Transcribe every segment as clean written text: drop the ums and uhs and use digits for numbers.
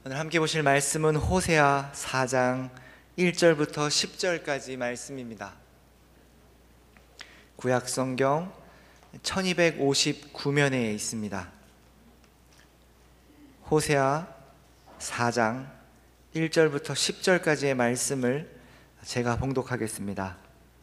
오늘 함께 보실 말씀은 호세아 4장 1절부터 10절까지 말씀입니다. 구약 성경 1259면에 있습니다. 호세아 4장 1절부터 10절까지의 말씀을 제가 봉독하겠습니다.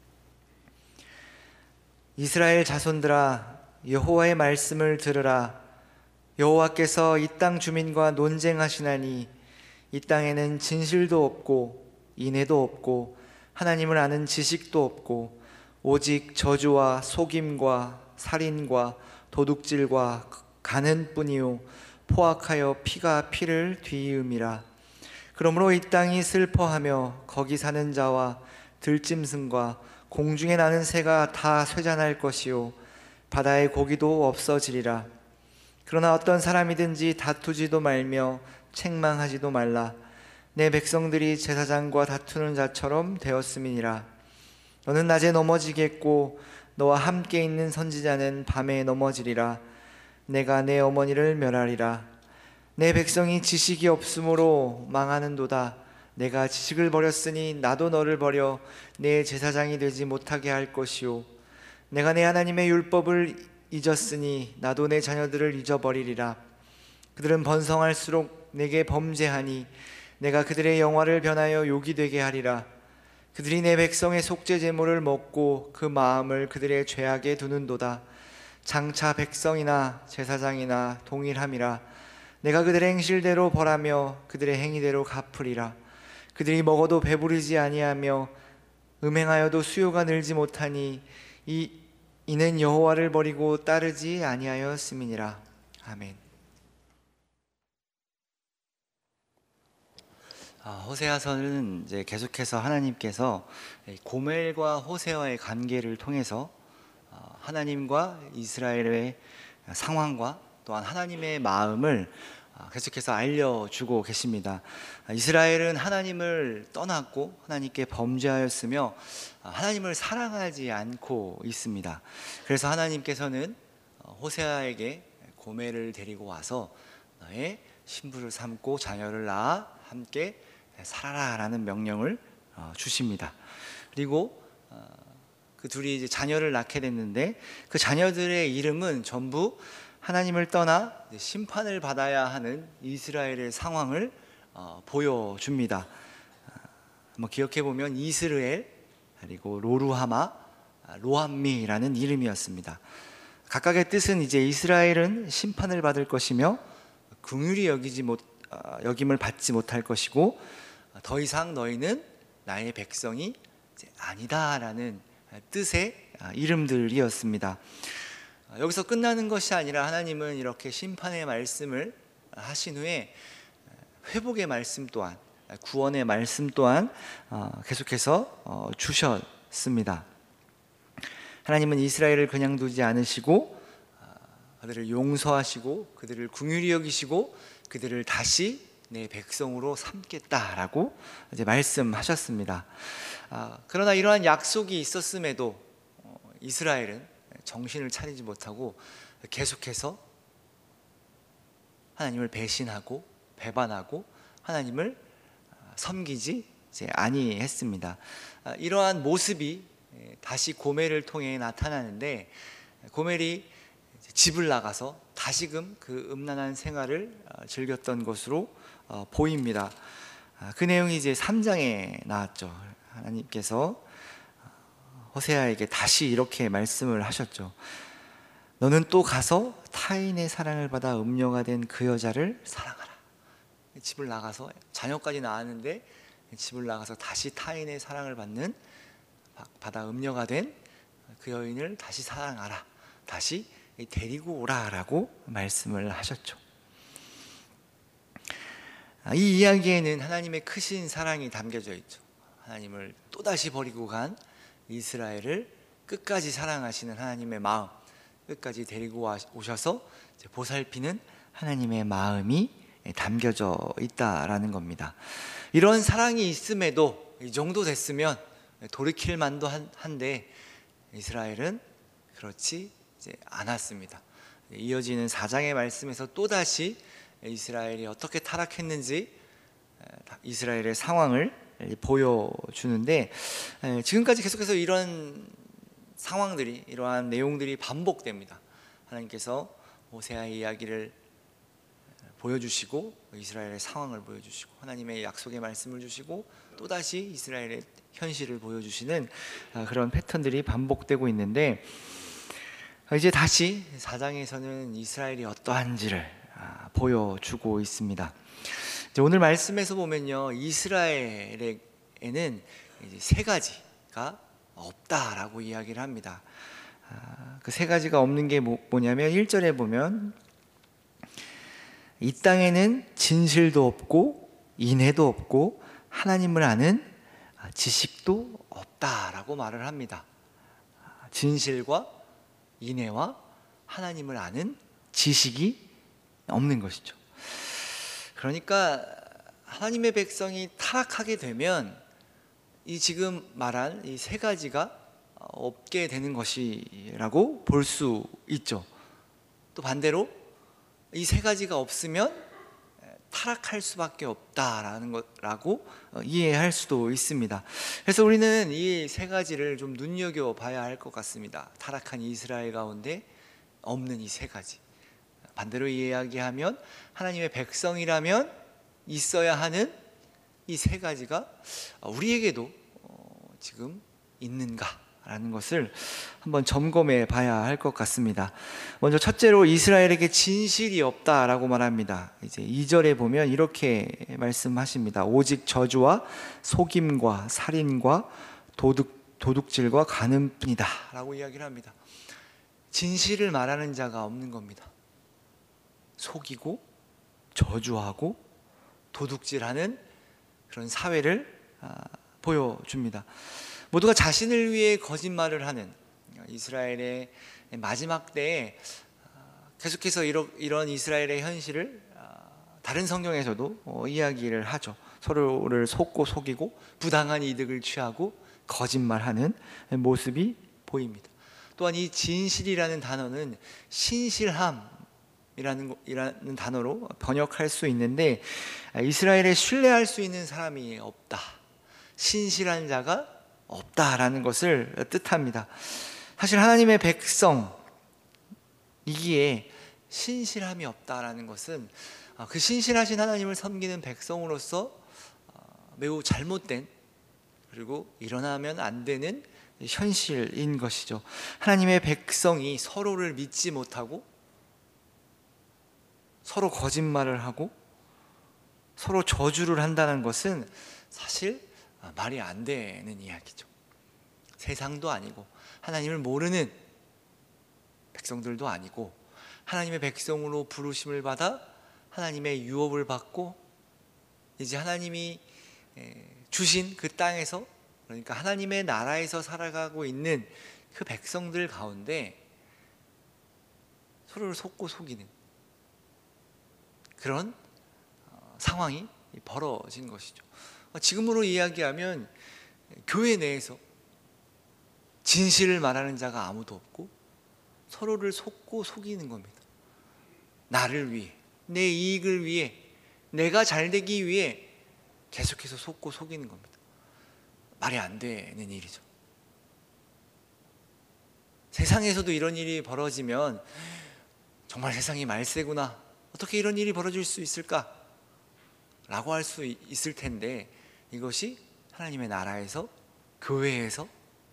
이스라엘 자손들아, 여호와의 말씀을 들으라. 여호와께서 이 땅 주민과 논쟁하시나니 이 땅에는 진실도 없고 인애도 없고 하나님을 아는 지식도 없고 오직 저주와 속임과 살인과 도둑질과 간은 뿐이요 포악하여 피가 피를 뒤이음이라. 그러므로 이 땅이 슬퍼하며 거기 사는 자와 들짐승과 공중에 나는 새가 다 쇠잔할 것이요 바다의 고기도 없어지리라. 그러나 어떤 사람이든지 다투지도 말며 책망하지도 말라. 내 백성들이 제사장과 다투는 자처럼 되었음이니라. 너는 낮에 넘어지겠고 너와 함께 있는 선지자는 밤에 넘어지리라. 내가 내 어머니를 멸하리라. 내 백성이 지식이 없으므로 망하는도다. 내가 지식을 버렸으니 나도 너를 버려 내 제사장이 되지 못하게 할 것이요 내가 내 하나님의 율법을 잊었으니 나도 내 자녀들을 잊어버리리라. 그들은 번성할수록 내게 범죄하니 내가 그들의 영화를 변하여 욕이 되게 하리라. 그들이 내 백성의 속죄 제물을 먹고 그 마음을 그들의 죄악에 두는도다. 장차 백성이나 제사장이나 동일함이라. 내가 그들의 행실대로 벌하며 그들의 행위대로 갚으리라. 그들이 먹어도 배부르지 아니하며 음행하여도 수요가 늘지 못하니 이는 여호와를 버리고 따르지 아니하였음이니라. 아멘. 호세아서는 이제 계속해서 하나님께서 고멜과 호세아의 관계를 통해서 하나님과 이스라엘의 상황과 또한 하나님의 마음을 계속해서 알려주고 계십니다. 이스라엘은 하나님을 떠났고 하나님께 범죄하였으며 하나님을 사랑하지 않고 있습니다. 그래서 하나님께서는 호세아에게 고멜을 데리고 와서 너의 신부를 삼고 자녀를 낳아 함께 살아라 라는 명령을 주십니다. 그리고 그 둘이 이제 자녀를 낳게 됐는데 그 자녀들의 이름은 전부 하나님을 떠나 심판을 받아야 하는 이스라엘의 상황을 보여줍니다. 한번 기억해 보면 이스르엘 그리고 로루하마, 로함미라는 이름이었습니다. 각각의 뜻은 이제 이스라엘은 심판을 받을 것이며 긍휼히 여김을 받지 못할 것이고 더 이상 너희는 나의 백성이 아니다라는 뜻의 이름들이었습니다. 여기서 끝나는 것이 아니라 하나님은 이렇게 심판의 말씀을 하신 후에 회복의 말씀 또한, 구원의 말씀 또한 계속해서 주셨습니다. 하나님은 이스라엘을 그냥 두지 않으시고 그들을 용서하시고 그들을 긍휼히 여기시고 그들을 다시 내 백성으로 삼겠다라고 이제 말씀하셨습니다. 그러나 이러한 약속이 있었음에도 이스라엘은 정신을 차리지 못하고 계속해서 하나님을 배신하고 배반하고 하나님을 섬기지 아니했습니다. 이러한 모습이 다시 고멜을 통해 나타나는데 고멜이 집을 나가서 다시금 그 음란한 생활을 즐겼던 것으로 보입니다. 그 내용이 이제 3장에 나왔죠. 하나님께서 호세아에게 다시 이렇게 말씀을 하셨죠. 너는 또 가서 타인의 사랑을 받아 음녀가 된 그 여자를 사랑하라. 집을 나가서 자녀까지 낳았는데 집을 나가서 다시 타인의 사랑을 받아 음녀가 된 그 여인을 다시 사랑하라. 다시 데리고 오라라고 말씀을 하셨죠. 이 이야기에는 하나님의 크신 사랑이 담겨져 있죠. 하나님을 또다시 버리고 간 이스라엘을 끝까지 사랑하시는 하나님의 마음, 끝까지 데리고 오셔서 보살피는 하나님의 마음이 담겨져 있다라는 겁니다. 이런 사랑이 있음에도 이 정도 됐으면 돌이킬 만도 한데 이스라엘은 그렇지 않았습니다. 이어지는 4장의 말씀에서 또다시 이스라엘이 어떻게 타락했는지 이스라엘의 상황을 보여주는데, 지금까지 계속해서 이런 상황들이, 이러한 내용들이 반복됩니다. 하나님께서 호세아의 이야기를 보여주시고 이스라엘의 상황을 보여주시고 하나님의 약속의 말씀을 주시고 또다시 이스라엘의 현실을 보여주시는 그런 패턴들이 반복되고 있는데, 이제 다시 4장에서는 이스라엘이 어떠한지를 보여주고 있습니다. 이제 오늘 말씀에서 보면요, 이스라엘에는 이제 세 가지가 없다라고 이야기를 합니다. 그 세 가지가 없는 게 뭐냐면 1절에 보면 이 땅에는 진실도 없고 인애도 없고 하나님을 아는 지식도 없다라고 말을 합니다. 진실과 인애와 하나님을 아는 지식이 없는 것이죠. 그러니까 하나님의 백성이 타락하게 되면 이 지금 말한 이 세 가지가 없게 되는 것이라고 볼 수 있죠. 또 반대로 이 세 가지가 없으면 타락할 수밖에 없다라는 거라고 이해할 수도 있습니다. 그래서 우리는 이 세 가지를 좀 눈여겨봐야 할 것 같습니다. 타락한 이스라엘 가운데 없는 이 세 가지, 반대로 이야기하면 하나님의 백성이라면 있어야 하는 이 세 가지가 우리에게도 지금 있는가라는 것을 한번 점검해 봐야 할 것 같습니다. 먼저 첫째로 이스라엘에게 진실이 없다라고 말합니다. 이제 2절에 보면 이렇게 말씀하십니다. 오직 저주와 속임과 살인과 도둑질과 간음뿐이다 라고 이야기를 합니다. 진실을 말하는 자가 없는 겁니다. 속이고 저주하고 도둑질하는 그런 사회를 보여줍니다. 모두가 자신을 위해 거짓말을 하는 이스라엘의 마지막 때에 계속해서 이런 이스라엘의 현실을 다른 성경에서도 이야기를 하죠. 서로를 속고 속이고 부당한 이득을 취하고 거짓말하는 모습이 보입니다. 또한 이 진실이라는 단어는 신실함이라는 단어로 번역할 수 있는데, 이스라엘에 신뢰할 수 있는 사람이 없다, 신실한 자가 없다라는 것을 뜻합니다. 사실 하나님의 백성이기에 신실함이 없다라는 것은 그 신실하신 하나님을 섬기는 백성으로서 매우 잘못된, 그리고 일어나면 안 되는 현실인 것이죠. 하나님의 백성이 서로를 믿지 못하고 서로 거짓말을 하고 서로 저주를 한다는 것은 사실 말이 안 되는 이야기죠. 세상도 아니고 하나님을 모르는 백성들도 아니고 하나님의 백성으로 부르심을 받아 하나님의 유업을 받고 이제 하나님이 주신 그 땅에서, 그러니까 하나님의 나라에서 살아가고 있는 그 백성들 가운데 서로를 속고 속이는 그런 상황이 벌어진 것이죠. 지금으로 이야기하면 교회 내에서 진실을 말하는 자가 아무도 없고 서로를 속고 속이는 겁니다. 나를 위해, 내 이익을 위해, 내가 잘되기 위해 계속해서 속고 속이는 겁니다. 말이 안 되는 일이죠. 세상에서도 이런 일이 벌어지면 정말 세상이 말세구나, 어떻게 이런 일이 벌어질 수 있을까? 라고 할 수 있을 텐데, 이것이 하나님의 나라에서, 교회에서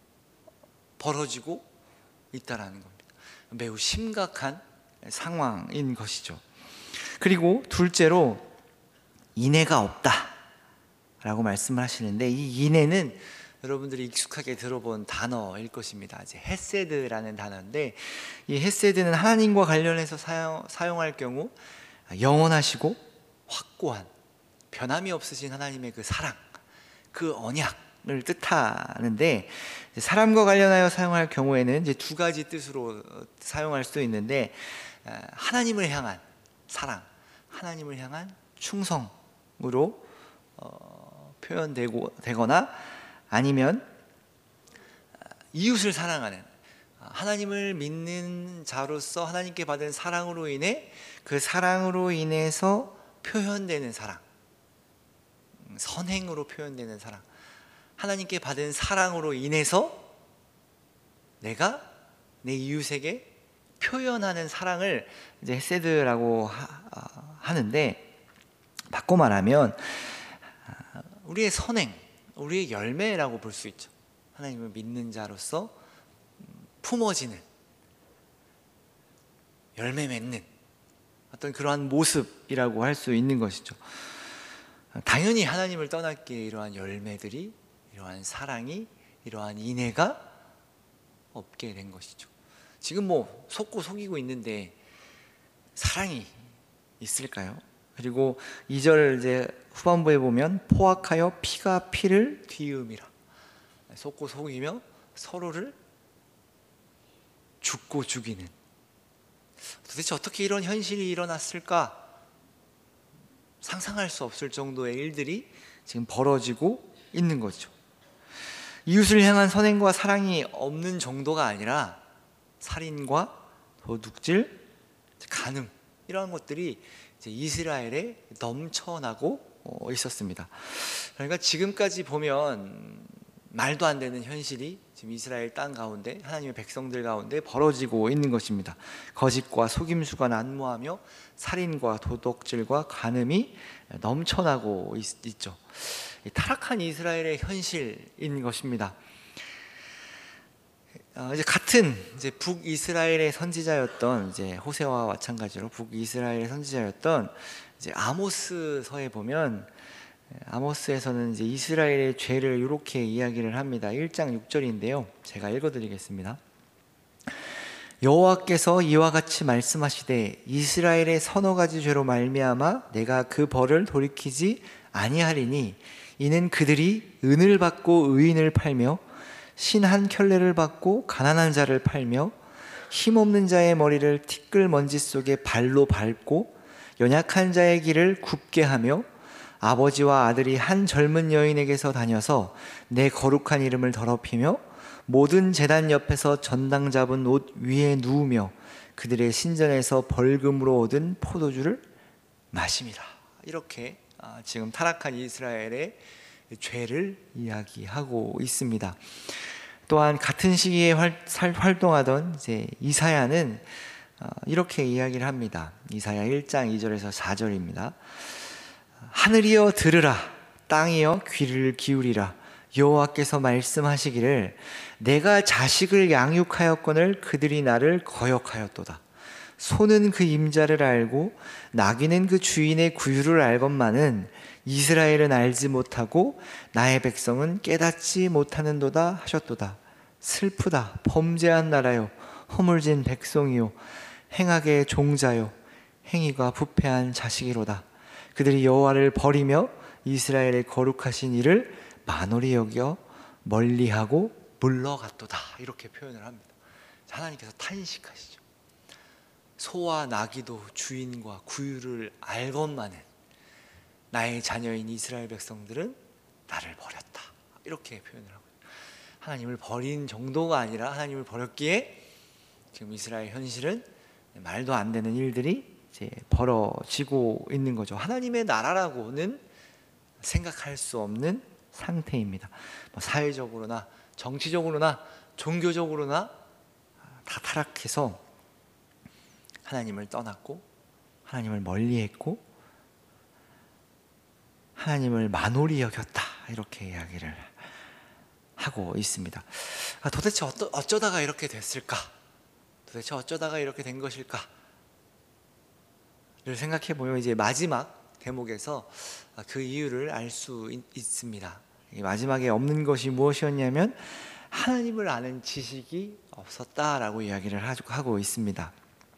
벌어지고 있다라는 겁니다. 매우 심각한 상황인 것이죠. 그리고 둘째로 인애가 없다라고 말씀을 하시는데, 이 인애는 여러분들이 익숙하게 들어본 단어일 것입니다. 이제 헤세드라는 단어인데, 이 헤세드는 하나님과 관련해서 사용할 경우 영원하시고 확고한, 변함이 없으신 하나님의 그 사랑, 그 언약을 뜻하는데, 사람과 관련하여 사용할 경우에는 이제 두 가지 뜻으로 사용할 수 있는데, 하나님을 향한 사랑, 하나님을 향한 충성으로 표현되거나, 아니면 이웃을 사랑하는, 하나님을 믿는 자로서 하나님께 받은 사랑으로 인해 그 사랑으로 인해서 표현되는 사랑, 선행으로 표현되는 사랑, 하나님께 받은 사랑으로 인해서 내가 내 이웃에게 표현하는 사랑을 이제 헤세드라고 하는데, 바꿔 말하면 우리의 선행, 우리의 열매라고 볼 수 있죠. 하나님을 믿는 자로서 품어지는, 열매 맺는 어떤 그러한 모습이라고 할 수 있는 것이죠. 당연히 하나님을 떠났기에 이러한 열매들이, 이러한 사랑이, 이러한 인애가 없게 된 것이죠. 지금 뭐 속고 속이고 있는데 사랑이 있을까요? 그리고 2절 이제 후반부에 보면 포악하여 피가 피를 뒤음이라. 속고 속이며 서로를 죽고 죽이는. 도대체 어떻게 이런 현실이 일어났을까? 상상할 수 없을 정도의 일들이 지금 벌어지고 있는 거죠. 이웃을 향한 선행과 사랑이 없는 정도가 아니라 살인과 도둑질, 간음, 이러한 것들이 이제 이스라엘에 넘쳐나고 있었습니다. 그러니까 지금까지 보면 말도 안 되는 현실이 지금 이스라엘 땅 가운데, 하나님의 백성들 가운데 벌어지고 있는 것입니다. 거짓과 속임수가 난무하며 살인과 도둑질과 간음이 넘쳐나고 있죠. 타락한 이스라엘의 현실인 것입니다. 이제 같은 이제 북이스라엘의 선지자였던 이제 호세와 마찬가지로 북이스라엘의 선지자였던 이제 아모스서에 보면, 아모스에서는 이제 이스라엘의 죄를 이렇게 이야기를 합니다. 1장 6절인데요. 제가 읽어드리겠습니다. 여호와께서 이와 같이 말씀하시되 이스라엘의 서너 가지 죄로 말미암아 내가 그 벌을 돌이키지 아니하리니 이는 그들이 은을 받고 의인을 팔며 신 한 켤레를 받고 가난한 자를 팔며 힘없는 자의 머리를 티끌 먼지 속에 발로 밟고 연약한 자의 길을 굽게 하며 아버지와 아들이 한 젊은 여인에게서 다녀서 내 거룩한 이름을 더럽히며 모든 제단 옆에서 전당 잡은 옷 위에 누우며 그들의 신전에서 벌금으로 얻은 포도주를 마심이라. 이렇게 지금 타락한 이스라엘의 죄를 이야기하고 있습니다. 또한 같은 시기에 활동하던 이제 이사야는 이렇게 이야기를 합니다. 이사야 1장 2절에서 4절입니다. 하늘이여 들으라, 땅이여 귀를 기울이라. 여호와께서 말씀하시기를 내가 자식을 양육하였거늘 그들이 나를 거역하였도다. 소는 그 임자를 알고 나귀는 그 주인의 구유를 알건만은 이스라엘은 알지 못하고 나의 백성은 깨닫지 못하는도다 하셨도다. 슬프다, 범죄한 나라요, 허물진 백성이요, 행악의 종자요, 행위가 부패한 자식이로다. 그들이 여호와를 버리며 이스라엘의 거룩하신 이를 만홀히 여겨 멀리하고 물러갔도다. 이렇게 표현을 합니다. 하나님께서 탄식하시죠. 소와 나귀도 주인과 구유를 알건만은 나의 자녀인 이스라엘 백성들은 나를 버렸다. 이렇게 표현을 하고, 하나님을 버린 정도가 아니라 하나님을 버렸기에 지금 이스라엘 현실은 말도 안 되는 일들이 이제 벌어지고 있는 거죠. 하나님의 나라라고는 생각할 수 없는 상태입니다. 사회적으로나 정치적으로나 종교적으로나 다 타락해서 하나님을 떠났고 하나님을 멀리했고 하나님을 만홀히 여겼다. 이렇게 이야기를 하고 있습니다. 도대체 어쩌다가 이렇게 됐을까? 도대체 어쩌다가 이렇게 된 것일까? 를 생각해 보면 이제 마지막 대목에서 그 이유를 알 수 있습니다. 마지막에 없는 것이 무엇이었냐면 하나님을 아는 지식이 없었다라고 이야기를 하고 있습니다.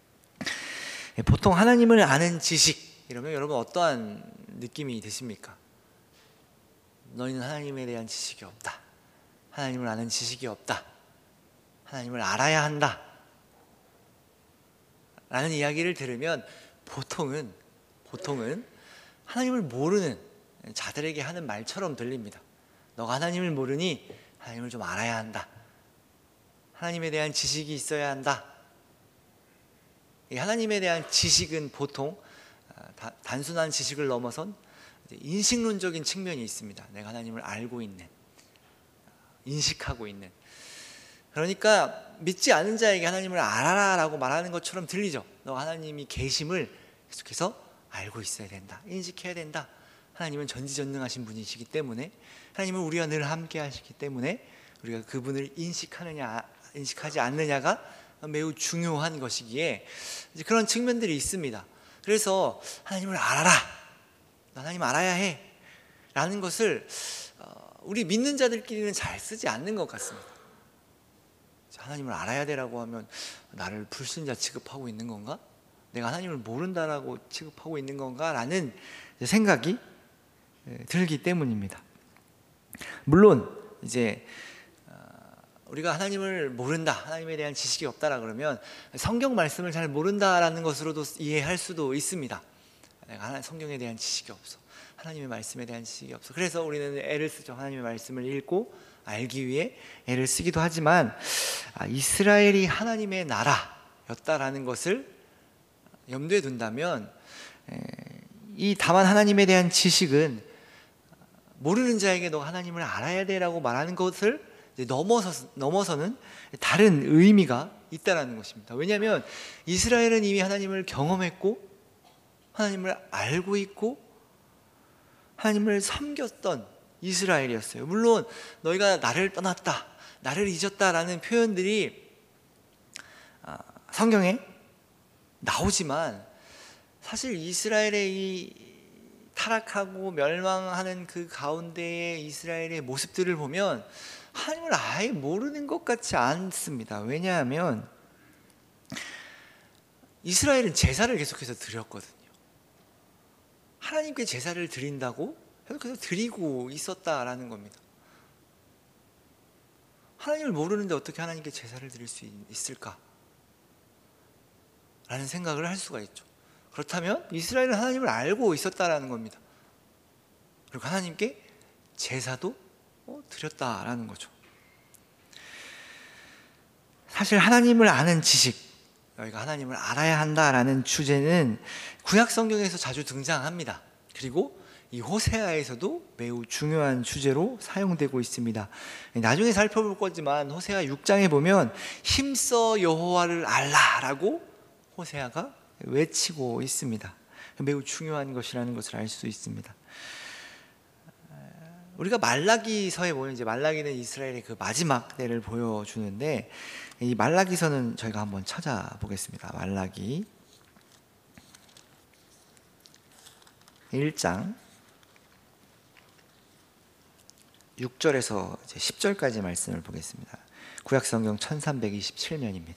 보통 하나님을 아는 지식 이러면 여러분 어떠한 느낌이 드십니까? 너희는 하나님에 대한 지식이 없다. 하나님을 아는 지식이 없다. 하나님을 알아야 한다. 라는 이야기를 들으면 보통은 하나님을 모르는 자들에게 하는 말처럼 들립니다. 너가 하나님을 모르니 하나님을 좀 알아야 한다. 하나님에 대한 지식이 있어야 한다. 이 하나님에 대한 지식은 보통 단순한 지식을 넘어선 인식론적인 측면이 있습니다. 내가 하나님을 알고 있는, 인식하고 있는. 그러니까 믿지 않은 자에게 하나님을 알아라 라고 말하는 것처럼 들리죠. 너 하나님이 계심을 계속해서 알고 있어야 된다, 인식해야 된다. 하나님은 전지전능하신 분이시기 때문에, 하나님은 우리와 늘 함께 하시기 때문에 우리가 그분을 인식하느냐 인식하지 않느냐가 매우 중요한 것이기에 이제 그런 측면들이 있습니다. 그래서 하나님을 알아라, 하나님 알아야 해 라는 것을 우리 믿는 자들끼리는 잘 쓰지 않는 것 같습니다. 하나님을 알아야 되라고 하면 나를 불신자 취급하고 있는 건가? 내가 하나님을 모른다라고 취급하고 있는 건가? 라는 생각이 들기 때문입니다. 물론 이제 우리가 하나님을 모른다, 하나님에 대한 지식이 없다라 그러면 성경 말씀을 잘 모른다라는 것으로도 이해할 수도 있습니다. 내가 성경에 대한 지식이 없어, 하나님의 말씀에 대한 지식이 없어. 그래서 우리는 애를 쓰죠. 하나님의 말씀을 읽고 알기 위해 애를 쓰기도 하지만 이스라엘이 하나님의 나라였다라는 것을 염두에 둔다면 이 다만 하나님에 대한 지식은 모르는 자에게 너 하나님을 알아야 돼라고 말하는 것을 넘어서는 다른 의미가 있다라는 것입니다. 왜냐하면 이스라엘은 이미 하나님을 경험했고 하나님을 알고 있고 하나님을 섬겼던 이스라엘이었어요. 물론 너희가 나를 떠났다, 나를 잊었다라는 표현들이 성경에 나오지만 사실 이스라엘의 이 타락하고 멸망하는 그 가운데의 이스라엘의 모습들을 보면 하나님을 아예 모르는 것 같지 않습니다. 왜냐하면 이스라엘은 제사를 계속해서 드렸거든요. 하나님께 제사를 드린다고 계속해서 드리고 있었다라는 겁니다. 하나님을 모르는데 어떻게 하나님께 제사를 드릴 수 있을까? 라는 생각을 할 수가 있죠. 그렇다면 이스라엘은 하나님을 알고 있었다라는 겁니다. 그리고 하나님께 제사도 드렸다라는 거죠. 사실 하나님을 아는 지식, 너희가 하나님을 알아야 한다라는 주제는 구약 성경에서 자주 등장합니다. 그리고 이 호세아에서도 매우 중요한 주제로 사용되고 있습니다. 나중에 살펴볼 거지만 호세아 6장에 보면 힘써 여호와를 알라라고 호세아가 외치고 있습니다. 매우 중요한 것이라는 것을 알 수 있습니다. 우리가 말라기서에 보면 이제 말라기는 이스라엘의 그 마지막 때를 보여주는데 이 말라기서는 저희가 한번 찾아보겠습니다. 말라기 1장 6절에서 10절까지 말씀을 보겠습니다. 구약성경 1327면입니다.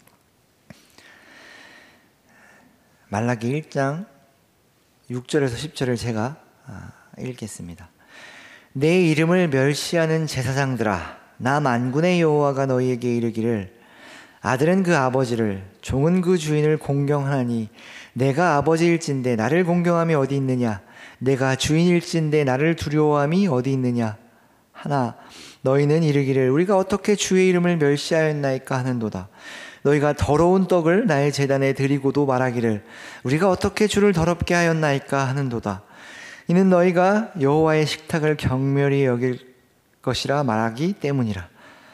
말라기 1장 6절에서 10절을 제가 읽겠습니다. 내 이름을 멸시하는 제사장들아, 나 만군의 여호와가 너희에게 이르기를 아들은 그 아버지를, 종은 그 주인을 공경하니 내가 아버지일진데 나를 공경함이 어디 있느냐? 내가 주인일진데 나를 두려워함이 어디 있느냐? 하나 너희는 이르기를 우리가 어떻게 주의 이름을 멸시하였나이까 하는도다. 너희가 더러운 떡을 나의 제단에 드리고도 말하기를 우리가 어떻게 주를 더럽게 하였나이까 하는도다. 이는 너희가 여호와의 식탁을 경멸히 여길 것이라 말하기 때문이라.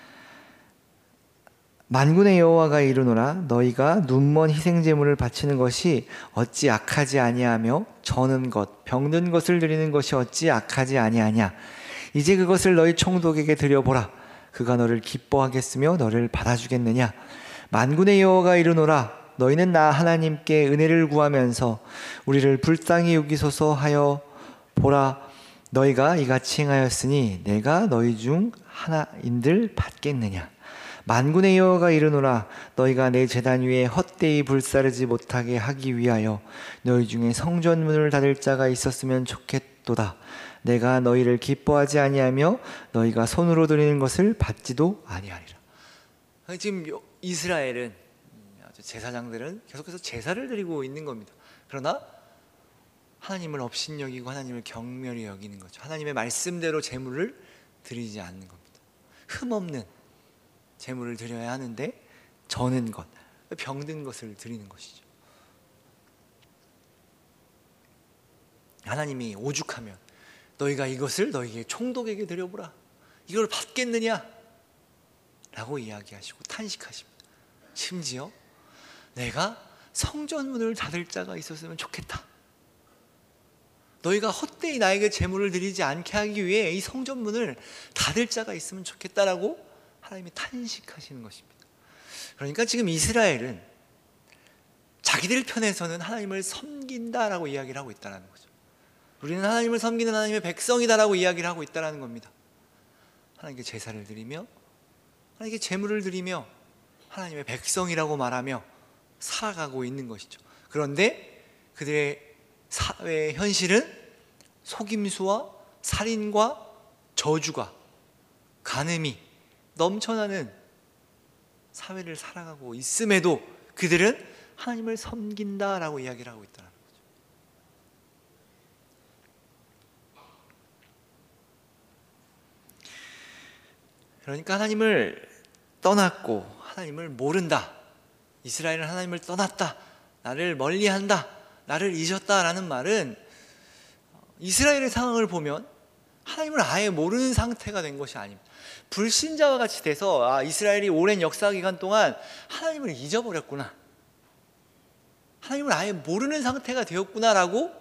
만군의 여호와가 이르노라 너희가 눈먼 희생제물을 바치는 것이 어찌 악하지 아니하며 저는 것 병든 것을 드리는 것이 어찌 악하지 아니하냐. 이제 그것을 너희 총독에게 드려보라. 그가 너를 기뻐하겠으며 너를 받아주겠느냐. 만군의 여호와가 이르노라 너희는 나 하나님께 은혜를 구하면서 우리를 불쌍히 여기소서 하여 보라. 너희가 이같이 행하였으니 내가 너희 중 하나인들 받겠느냐. 만군의 여호와가 이르노라 너희가 내 제단 위에 헛되이 불사르지 못하게 하기 위하여 너희 중에 성전문을 닫을 자가 있었으면 좋겠도다. 내가 너희를 기뻐하지 아니하며 너희가 손으로 드리는 것을 받지도 아니하리라. 지금 이스라엘은 제사장들은 계속해서 제사를 드리고 있는 겁니다. 그러나 하나님을 업신여기고 하나님을 경멸히 여기는 거죠. 하나님의 말씀대로 제물을 드리지 않는 겁니다. 흠없는 제물을 드려야 하는데 저는 것, 병든 것을 드리는 것이죠. 하나님이 오죽하면 너희가 이것을 너희에게 총독에게 드려보라, 이걸 받겠느냐 라고 이야기하시고 탄식하십니다. 심지어 내가 성전문을 닫을 자가 있었으면 좋겠다, 너희가 헛되이 나에게 제물을 드리지 않게 하기 위해 이 성전문을 닫을 자가 있으면 좋겠다라고 하나님이 탄식하시는 것입니다. 그러니까 지금 이스라엘은 자기들 편에서는 하나님을 섬긴다라고 이야기를 하고 있다는 거죠. 우리는 하나님을 섬기는 하나님의 백성이다라고 이야기를 하고 있다는 겁니다. 하나님께 제사를 드리며 하나님께 제물을 드리며 하나님의 백성이라고 말하며 살아가고 있는 것이죠. 그런데 그들의 사회의 현실은 속임수와 살인과 저주가, 간음이 넘쳐나는 사회를 살아가고 있음에도 그들은 하나님을 섬긴다라고 이야기를 하고 있다는 거죠. 그러니까 하나님을 떠났고 하나님을 모른다, 이스라엘은 하나님을 떠났다, 나를 멀리한다, 나를 잊었다라는 말은 이스라엘의 상황을 보면 하나님을 아예 모르는 상태가 된 것이 아닙니다. 불신자와 같이 돼서 이스라엘이 오랜 역사 기간 동안 하나님을 잊어버렸구나, 하나님을 아예 모르는 상태가 되었구나라고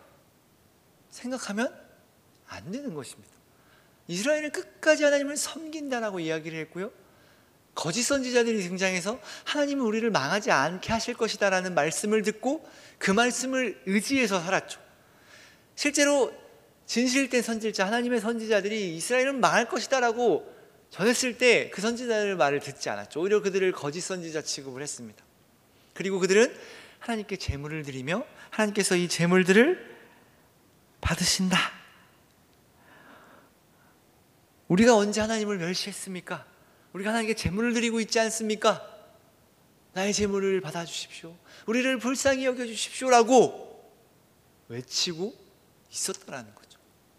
생각하면 안 되는 것입니다. 이스라엘은 끝까지 하나님을 섬긴다라고 이야기를 했고요, 거짓 선지자들이 등장해서 하나님은 우리를 망하지 않게 하실 것이다 라는 말씀을 듣고 그 말씀을 의지해서 살았죠. 실제로 진실된 선지자, 하나님의 선지자들이 이스라엘은 망할 것이다 라고 전했을 때 그 선지자들 말을 듣지 않았죠. 오히려 그들을 거짓 선지자 취급을 했습니다. 그리고 그들은 하나님께 제물을 드리며 하나님께서 이 제물들을 받으신다, 우리가 언제 하나님을 멸시했습니까? 우리가 하나님께 제물을 드리고 있지 않습니까? 나의 제물을 받아주십시오, 우리를 불쌍히 여겨주십시오 라고 외치고 있었다라는 거죠.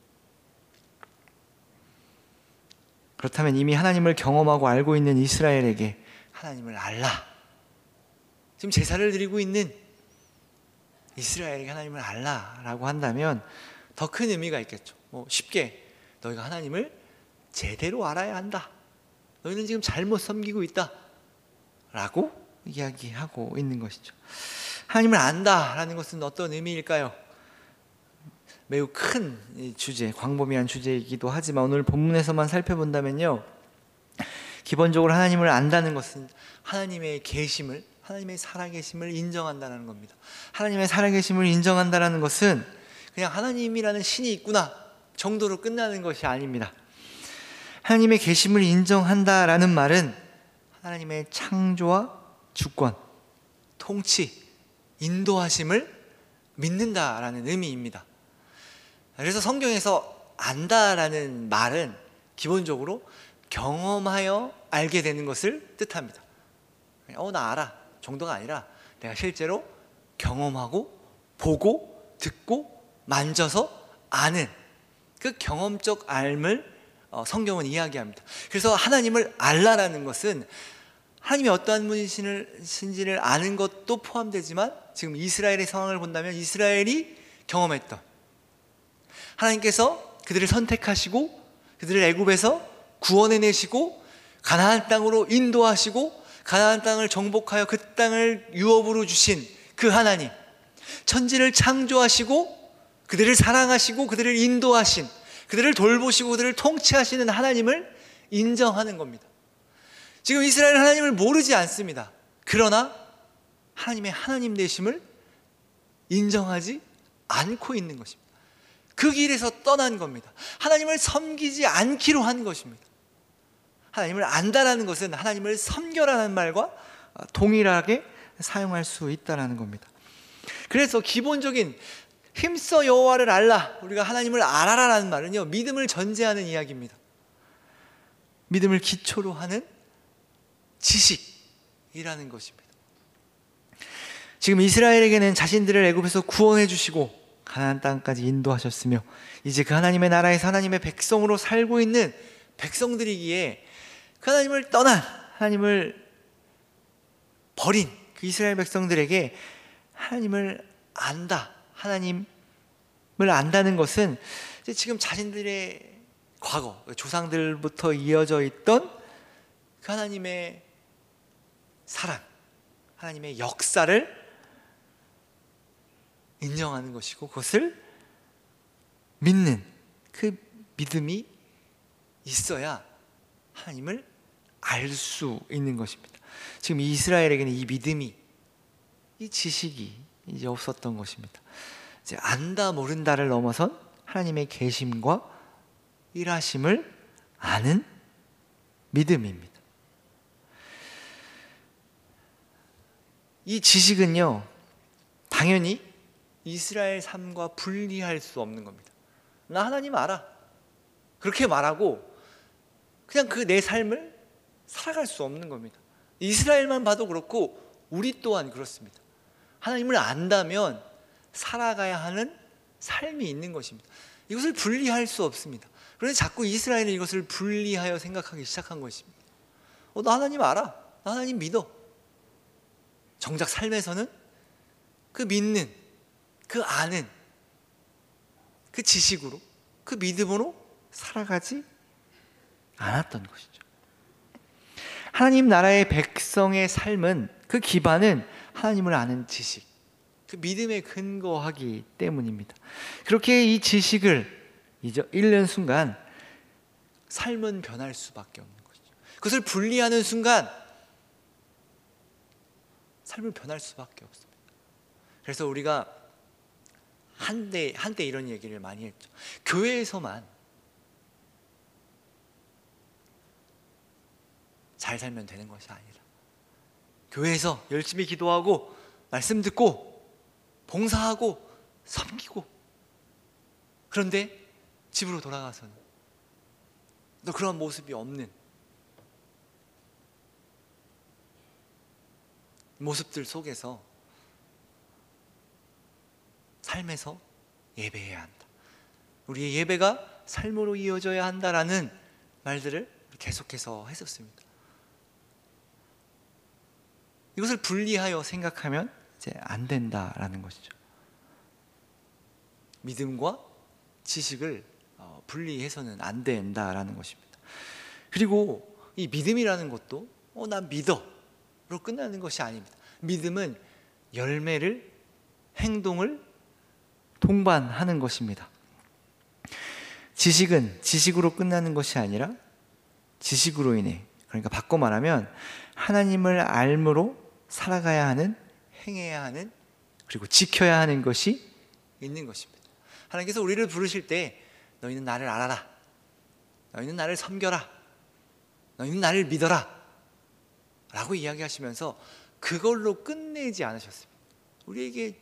그렇다면 이미 하나님을 경험하고 알고 있는 이스라엘에게 하나님을 알라, 지금 제사를 드리고 있는 이스라엘에게 하나님을 알라라고 한다면 더 큰 의미가 있겠죠. 쉽게 너희가 하나님을 제대로 알아야 한다, 너희는 지금 잘못 섬기고 있다 라고 이야기하고 있는 것이죠. 하나님을 안다라는 것은 어떤 의미일까요? 매우 큰 주제, 광범위한 주제이기도 하지만 오늘 본문에서만 살펴본다면요, 기본적으로 하나님을 안다는 것은 하나님의 계심을, 하나님의 살아계심을 인정한다는 겁니다. 하나님의 살아계심을 인정한다는 것은 그냥 하나님이라는 신이 있구나 정도로 끝나는 것이 아닙니다. 하나님의 계심을 인정한다라는 말은 하나님의 창조와 주권, 통치, 인도하심을 믿는다라는 의미입니다. 그래서 성경에서 안다라는 말은 기본적으로 경험하여 알게 되는 것을 뜻합니다. 나 알아 정도가 아니라 내가 실제로 경험하고 보고 듣고 만져서 아는 그 경험적 알을 성경은 이야기합니다. 그래서 하나님을 알라라는 것은 하나님이 어떠한 분이신지를 아는 것도 포함되지만 지금 이스라엘의 상황을 본다면 이스라엘이 경험했던 하나님께서 그들을 선택하시고 그들을 애굽에서 구원해내시고 가나안 땅으로 인도하시고 가나안 땅을 정복하여 그 땅을 유업으로 주신 그 하나님, 천지를 창조하시고 그들을 사랑하시고 그들을 인도하신, 그들을 돌보시고 그들을 통치하시는 하나님을 인정하는 겁니다. 지금 이스라엘은 하나님을 모르지 않습니다. 그러나 하나님의 하나님 되심을 인정하지 않고 있는 것입니다. 그 길에서 떠난 겁니다. 하나님을 섬기지 않기로 한 것입니다. 하나님을 안다라는 것은 하나님을 섬겨라는 말과 동일하게 사용할 수 있다는 겁니다. 그래서 기본적인 힘써 여호와를 알라, 우리가 하나님을 알아라라는 말은요, 믿음을 전제하는 이야기입니다. 믿음을 기초로 하는 지식이라는 것입니다. 지금 이스라엘에게는 자신들을 애굽에서 구원해 주시고 가나안 땅까지 인도하셨으며 이제 그 하나님의 나라에서 하나님의 백성으로 살고 있는 백성들이기에 그 하나님을 떠난, 하나님을 버린 그 이스라엘 백성들에게 하나님을 안다, 하나님을 안다는 것은 지금 자신들의 과거, 조상들부터 이어져 있던 그 하나님의 사랑, 하나님의 역사를 인정하는 것이고, 그것을 믿는 그 믿음이 있어야 하나님을 알 수 있는 것입니다. 지금 이스라엘에게는 이 믿음이, 이 지식이 이제 없었던 것입니다. 이제 안다 모른다를 넘어선 하나님의 계심과 일하심을 아는 믿음입니다. 이 지식은요, 당연히 이스라엘 삶과 분리할 수 없는 겁니다. 나 하나님 알아, 그렇게 말하고 그냥 그 내 삶을 살아갈 수 없는 겁니다. 이스라엘만 봐도 그렇고 우리 또한 그렇습니다. 하나님을 안다면 살아가야 하는 삶이 있는 것입니다. 이것을 분리할 수 없습니다. 그런데 자꾸 이스라엘은 이것을 분리하여 생각하기 시작한 것입니다. 나 하나님 알아, 나 하나님 믿어. 정작 삶에서는 그 믿는, 그 아는, 그 지식으로, 그 믿음으로 살아가지 않았던 것이죠. 하나님 나라의 백성의 삶은, 그 기반은 하나님을 아는 지식, 그 믿음에 근거하기 때문입니다. 그렇게 이 지식을 잃는 순간 삶은 변할 수밖에 없는 것이죠. 그것을 분리하는 순간 삶은 변할 수밖에 없습니다. 그래서 우리가 한때 이런 얘기를 많이 했죠. 교회에서만 잘 살면 되는 것이 아니라, 교회에서 열심히 기도하고 말씀 듣고 봉사하고 섬기고, 그런데 집으로 돌아가서는 또 그런 모습이 없는 모습들 속에서 삶에서 예배해야 한다, 우리의 예배가 삶으로 이어져야 한다라는 말들을 계속해서 했었습니다. 이것을 분리하여 생각하면 이제 안 된다라는 것이죠. 믿음과 지식을 분리해서는 안 된다라는 것입니다. 그리고 이 믿음이라는 것도 난 믿어로 끝나는 것이 아닙니다. 믿음은 열매를, 행동을 동반하는 것입니다. 지식은 지식으로 끝나는 것이 아니라 지식으로 인해, 그러니까 바꿔 말하면 하나님을 알므로 살아가야 하는, 행해야 하는, 그리고 지켜야 하는 것이 있는 것입니다. 하나님께서 우리를 부르실 때 너희는 나를 알아라, 너희는 나를 섬겨라, 너희는 나를 믿어라 라고 이야기하시면서 그걸로 끝내지 않으셨습니다. 우리에게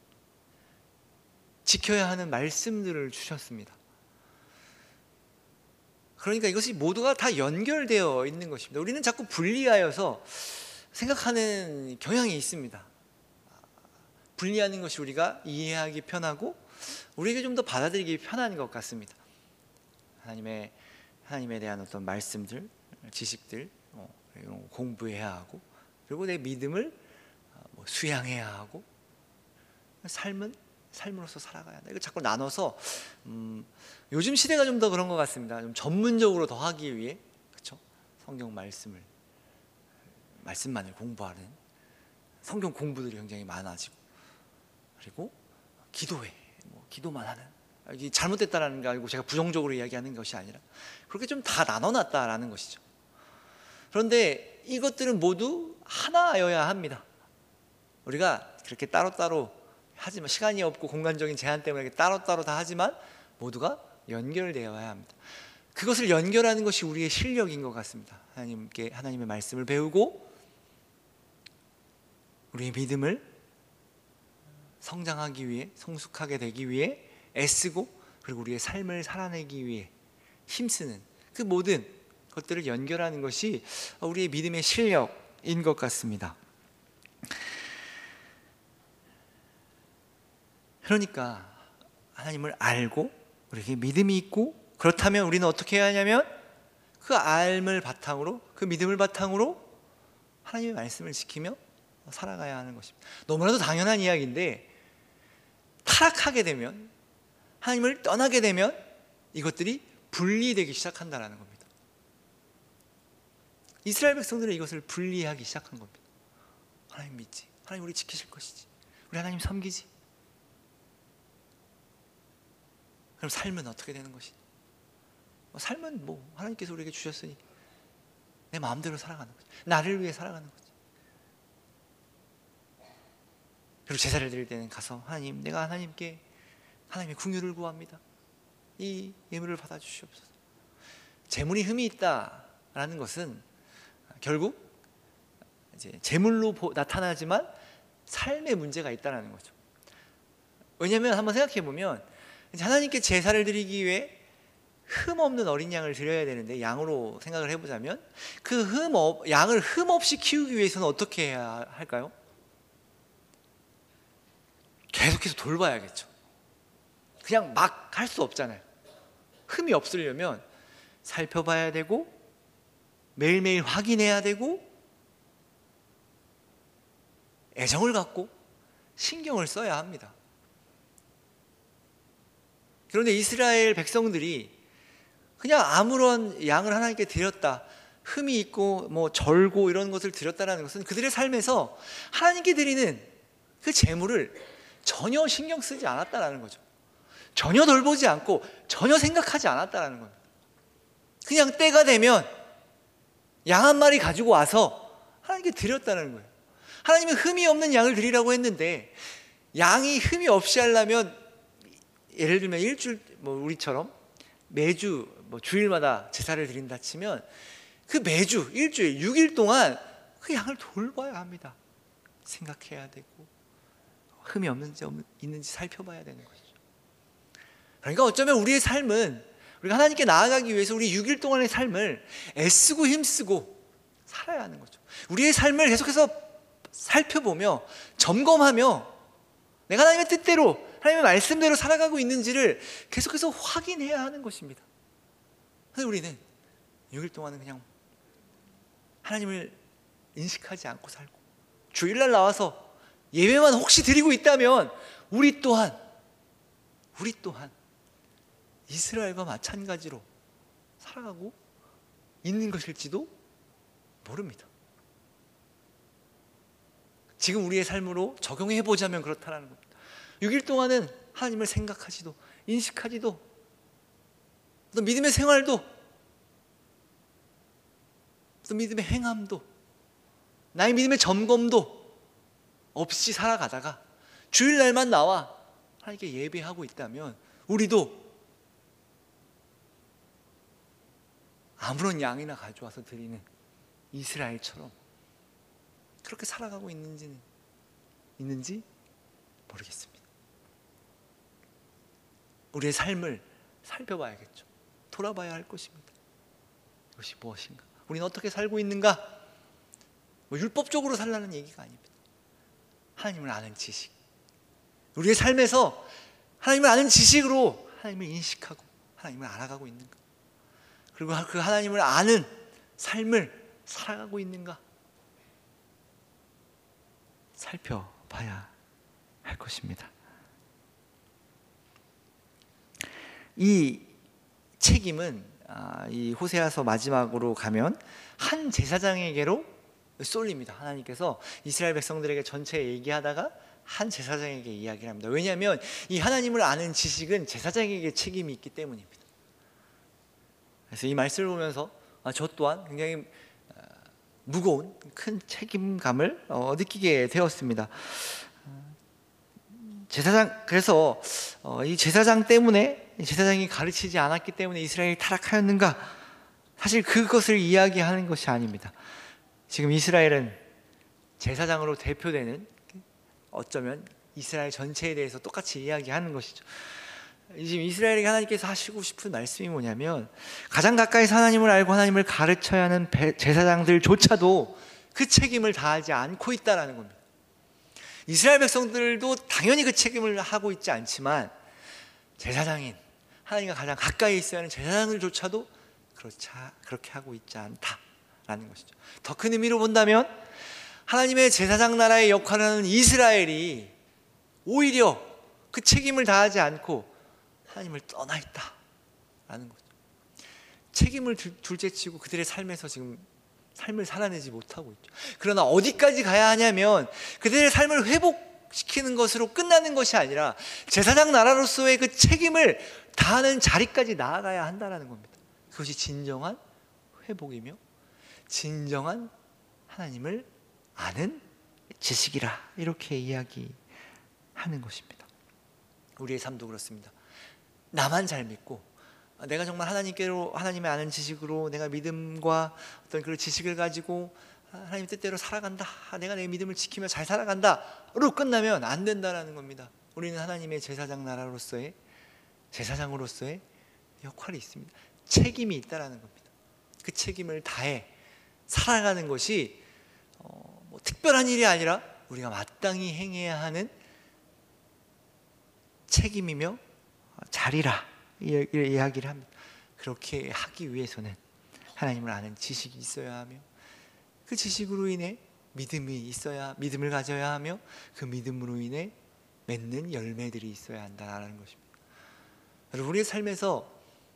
지켜야 하는 말씀들을 주셨습니다. 그러니까 이것이 모두가 다 연결되어 있는 것입니다. 우리는 자꾸 분리하여서 생각하는 경향이 있습니다. 분리하는 것이 우리가 이해하기 편하고 우리에게 좀 더 받아들이기 편한 것 같습니다. 하나님에 대한 어떤 말씀들, 지식들 이런 거 공부해야 하고, 그리고 내 믿음을 수양해야 하고, 삶으로서 살아가야 한다. 이거 자꾸 나눠서 요즘 시대가 좀 더 그런 것 같습니다. 좀 전문적으로 더 하기 위해, 그렇죠? 성경 말씀만을 공부하는 성경 공부들이 굉장히 많아지고, 그리고 기도회, 기도만 하는, 이게 잘못됐다라는 게 아니고 제가 부정적으로 이야기하는 것이 아니라 그렇게 좀 다 나눠놨다라는 것이죠. 그런데 이것들은 모두 하나여야 합니다. 우리가 그렇게 따로따로 하지만, 시간이 없고 공간적인 제한 때문에 따로따로 다 하지만 모두가 연결되어야 합니다. 그것을 연결하는 것이 우리의 실력인 것 같습니다. 하나님의 말씀을 배우고 우리의 믿음을 성장하기 위해, 성숙하게 되기 위해 애쓰고, 그리고 우리의 삶을 살아내기 위해 힘쓰는 그 모든 것들을 연결하는 것이 우리의 믿음의 실력인 것 같습니다. 그러니까 하나님을 알고 우리에게 믿음이 있고, 그렇다면 우리는 어떻게 해야 하냐면 그 알을 바탕으로, 그 믿음을 바탕으로 하나님의 말씀을 지키며 살아가야 하는 것입니다. 너무나도 당연한 이야기인데 타락하게 되면, 하나님을 떠나게 되면 이것들이 분리되기 시작한다는 겁니다. 이스라엘 백성들은 이것을 분리하기 시작한 겁니다. 하나님 믿지, 하나님 우리 지키실 것이지, 우리 하나님 섬기지. 그럼 삶은 어떻게 되는 것이냐? 삶은 뭐 하나님께서 우리에게 주셨으니 내 마음대로 살아가는 거지, 나를 위해 살아가는 거지. 그리고 제사를 드릴 때는 가서 하나님, 내가 하나님께 하나님의 긍휼을 구합니다. 이 예물을 받아주시옵소서. 재물이 흠이 있다라는 것은 결국 이제 재물로 나타나지만 삶의 문제가 있다는 거죠. 왜냐하면 한번 생각해 보면 하나님께 제사를 드리기 위해 흠 없는 어린 양을 드려야 되는데, 양으로 생각을 해보자면 그 양을 흠 없이 키우기 위해서는 어떻게 해야 할까요? 계속해서 돌봐야겠죠. 그냥 막 할 수 없잖아요. 흠이 없으려면 살펴봐야 되고 매일매일 확인해야 되고 애정을 갖고 신경을 써야 합니다. 그런데 이스라엘 백성들이 그냥 아무런 양을 하나님께 드렸다, 흠이 있고 뭐 절고 이런 것을 드렸다는 것은 그들의 삶에서 하나님께 드리는 그 제물을 전혀 신경 쓰지 않았다는 거죠. 전혀 돌보지 않고 전혀 생각하지 않았다는 겁니다. 그냥 때가 되면 양 한 마리 가지고 와서 하나님께 드렸다는 거예요. 하나님이 흠이 없는 양을 드리라고 했는데, 양이 흠이 없이 하려면 예를 들면 일주일, 뭐 우리처럼 매주 주일마다 제사를 드린다 치면 그 매주 일주일 6일 동안 그 양을 돌봐야 합니다. 생각해야 되고 흠이 있는지 살펴봐야 되는 것이죠. 그러니까 어쩌면 우리의 삶은, 우리가 하나님께 나아가기 위해서 우리 6일 동안의 삶을 애쓰고 힘쓰고 살아야 하는 거죠. 우리의 삶을 계속해서 살펴보며 점검하며 내가 하나님의 뜻대로, 하나님의 말씀대로 살아가고 있는지를 계속해서 확인해야 하는 것입니다. 그래서 우리는 6일 동안은 그냥 하나님을 인식하지 않고 살고, 주일날 나와서 예배만 혹시 드리고 있다면 우리 또한 이스라엘과 마찬가지로 살아가고 있는 것일지도 모릅니다. 지금 우리의 삶으로 적용해 보자면 그렇다는 겁니다. 6일 동안은 하나님을 생각하지도 인식하지도, 또 믿음의 생활도, 또 믿음의 행함도, 나의 믿음의 점검도 없이 살아가다가 주일날만 나와 하나님께 예배하고 있다면 우리도 아무런 양이나 가져와서 드리는 이스라엘처럼 그렇게 살아가고 있는지 모르겠습니다. 우리의 삶을 살펴봐야겠죠. 돌아봐야 할 것입니다. 이것이 무엇인가? 우리는 어떻게 살고 있는가? 율법적으로 살라는 얘기가 아닙니다. 하나님을 아는 지식, 우리의 삶에서 하나님을 아는 지식으로 하나님을 인식하고 하나님을 알아가고 있는가? 그리고 그 하나님을 아는 삶을 살아가고 있는가? 살펴봐야 할 것입니다. 이 책임은 이 호세아서 마지막으로 가면 한 제사장에게로 쏠립니다. 하나님께서 이스라엘 백성들에게 전체 얘기하다가 한 제사장에게 이야기를 합니다. 왜냐하면 이 하나님을 아는 지식은 제사장에게 책임이 있기 때문입니다. 그래서 이 말씀을 보면서 저 또한 굉장히 무거운 큰 책임감을 느끼게 되었습니다. 그래서 이 제사장 때문에, 제사장이 가르치지 않았기 때문에 이스라엘이 타락하였는가? 사실 그것을 이야기하는 것이 아닙니다. 지금 이스라엘은 제사장으로 대표되는, 어쩌면 이스라엘 전체에 대해서 똑같이 이야기하는 것이죠. 지금 이스라엘에게 하나님께서 하시고 싶은 말씀이 뭐냐면, 가장 가까이서 하나님을 알고 하나님을 가르쳐야 하는 제사장들조차도 그 책임을 다하지 않고 있다는 겁니다. 이스라엘 백성들도 당연히 그 책임을 하고 있지 않지만 제사장인, 하나님과 가장 가까이 있어야 하는 제사장들조차도 그렇게 하고 있지 않다 라는 것이죠. 더 큰 의미로 본다면 하나님의 제사장 나라의 역할을 하는 이스라엘이 오히려 그 책임을 다하지 않고 하나님을 떠나 있다라는 거죠. 책임을 둘째치고 그들의 삶에서 지금 삶을 살아내지 못하고 있죠. 그러나 어디까지 가야 하냐면 그들의 삶을 회복시키는 것으로 끝나는 것이 아니라 제사장 나라로서의 그 책임을 다하는 자리까지 나아가야 한다는 겁니다. 그것이 진정한 회복이며 진정한 하나님을 아는 지식이라, 이렇게 이야기하는 것입니다. 우리의 삶도 그렇습니다. 나만 잘 믿고 내가 정말 하나님의 아는 지식으로 내가 믿음과 어떤 그런 지식을 가지고 하나님 뜻대로 살아간다, 내가 내 믿음을 지키며 잘 살아간다로 끝나면 안 된다라는 겁니다. 우리는 하나님의 제사장으로서의 역할이 있습니다. 책임이 있다라는 겁니다. 그 책임을 다해 살아가는 것이 뭐 특별한 일이 아니라 우리가 마땅히 행해야 하는 책임이며 자리라, 이야기를 합니다. 그렇게 하기 위해서는 하나님을 아는 지식이 있어야 하며 그 지식으로 인해 믿음을 가져야 하며 그 믿음으로 인해 맺는 열매들이 있어야 한다는 것입니다. 여러분, 우리의 삶에서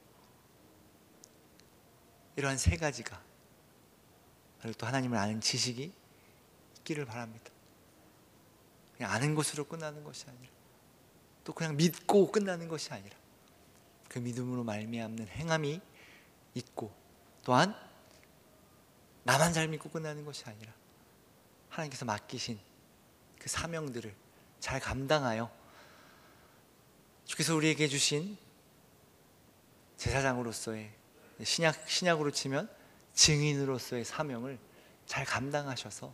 이러한 세 가지가, 그리고 또 하나님을 아는 지식이 있기를 바랍니다. 그냥 아는 것으로 끝나는 것이 아니라, 또 그냥 믿고 끝나는 것이 아니라 그 믿음으로 말미암는 행함이 있고, 또한 나만 잘 믿고 끝나는 것이 아니라 하나님께서 맡기신 그 사명들을 잘 감당하여 주께서 우리에게 주신 제사장으로서의, 신약으로 치면 증인으로서의 사명을 잘 감당하셔서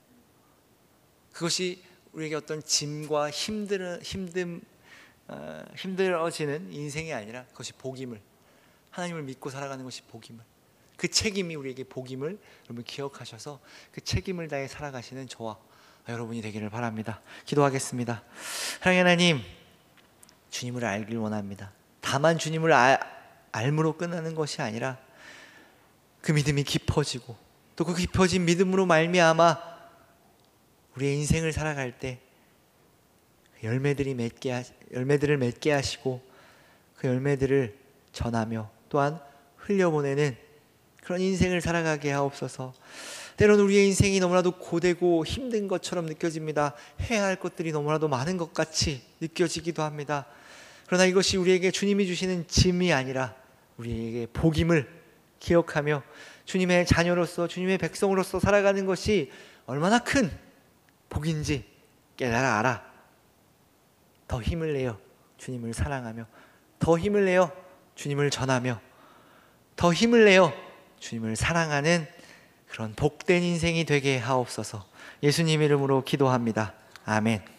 그것이 우리에게 어떤 짐과 힘들어지는 인생이 아니라 그것이 복임을, 하나님을 믿고 살아가는 것이 복임을, 그 책임이 우리에게 복임을 여러분 기억하셔서 그 책임을 다해 살아가시는 저와 여러분이 되기를 바랍니다. 기도하겠습니다. 사랑의 하나님, 주님을 알길 원합니다. 다만 주님을 알므로 끝나는 것이 아니라 그 믿음이 깊어지고 또 그 깊어진 믿음으로 말미암아 우리의 인생을 살아갈 때 열매들을 맺게 하시고 그 열매들을 전하며 또한 흘려보내는 그런 인생을 살아가게 하옵소서. 때로는 우리의 인생이 너무나도 고되고 힘든 것처럼 느껴집니다. 해야 할 것들이 너무나도 많은 것 같이 느껴지기도 합니다. 그러나 이것이 우리에게 주님이 주시는 짐이 아니라 우리에게 복임을 기억하며 주님의 자녀로서, 주님의 백성으로서 살아가는 것이 얼마나 큰 복인지 깨달아 알아 더 힘을 내어 주님을 사랑하며, 더 힘을 내어 주님을 전하며, 더 힘을 내어 주님을 사랑하는 그런 복된 인생이 되게 하옵소서. 예수님 이름으로 기도합니다. 아멘.